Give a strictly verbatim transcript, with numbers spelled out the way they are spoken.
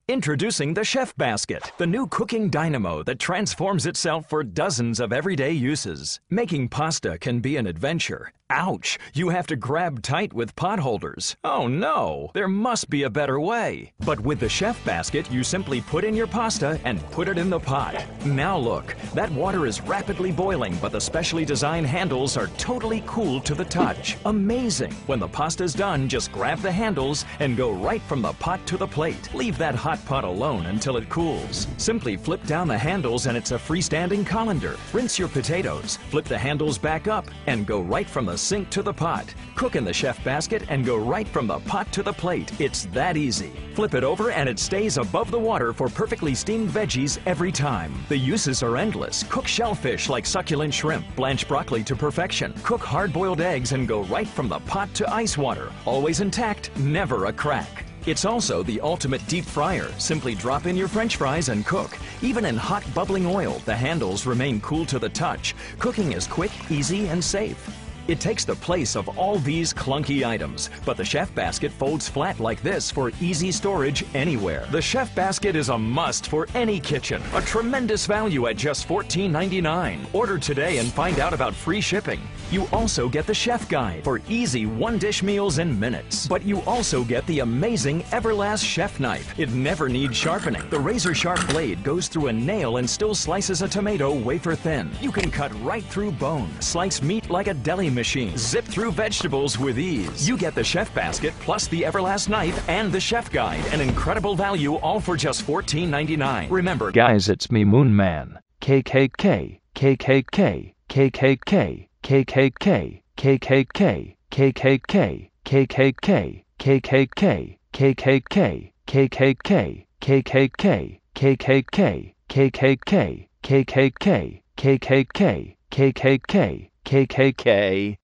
Introducing the Chef Basket, the new cooking dynamo that transforms itself for dozens of everyday uses. Making pasta can be an adventure. Ouch! You have to grab tight with pot holders. Oh no! There must be a better way. But with the Chef Basket, you simply put in your pasta and put it in the pot. Now look, that water is rapidly boiling, but the specially designed handles are totally cool to the touch. Amazing! When the pasta's done, just grab the handles and go right from the pot to the plate. Leave that hot pot alone until it cools. Simply flip down the handles and it's a freestanding colander. Rinse your potatoes, flip the handles back up, and go right from the sink to the pot. Cook in the Chef Basket and go right from the pot to the plate. It's that easy. Flip it over and it stays above the water for perfectly steamed veggies every time. The uses are endless. Cook shellfish like succulent shrimp, blanch broccoli to perfection. Cook hard-boiled eggs and go right from the pot to ice water. Always intact, never a crack. It's also the ultimate deep fryer. Simply drop in your French fries and cook. Even in hot bubbling oil, the handles remain cool to the touch. Cooking is quick, easy, and safe. It takes the place of all these clunky items, but the Chef Basket folds flat like this for easy storage anywhere. The Chef Basket is a must for any kitchen. A tremendous value at just fourteen ninety-nine. Order today and find out about free shipping. You also get the Chef Guide for easy one-dish meals in minutes. But you also get the amazing Everlast Chef Knife. It never needs sharpening. The razor-sharp blade goes through a nail and still slices a tomato wafer thin. You can cut right through bone, slice meat like a deli machine, zip through vegetables with ease. You get the Chef Basket plus the Everlast Knife and the Chef Guide. An incredible value, all for just fourteen ninety-nine. Remember, guys, it's me, Moon Man. K K K, K K K, K K K, K K K, K K K, K K K, K K K, K K K, K K K, K K K, K K K, K K K, K K K, K K K, K K K, K K K, K K K.